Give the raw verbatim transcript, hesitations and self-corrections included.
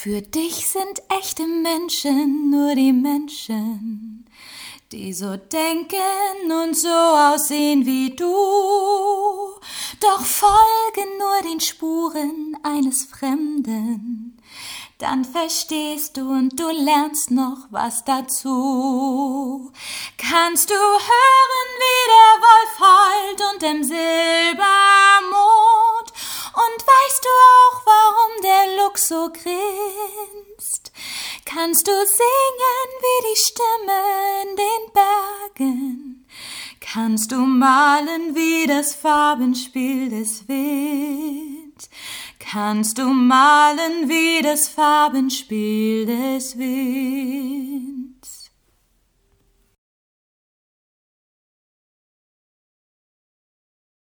Für dich sind echte Menschen nur die Menschen, die so denken und so aussehen wie du. Doch folge nur den Spuren eines Fremden, dann verstehst du und du lernst noch was dazu. Kannst du hören, wie der Wolf heult und im Silbermond? Und weißt du auch, warum der Luchs so grinst? Kannst du singen wie die Stimme in den Bergen? Kannst du malen wie das Farbenspiel des Winds? Kannst du malen wie das Farbenspiel des Winds?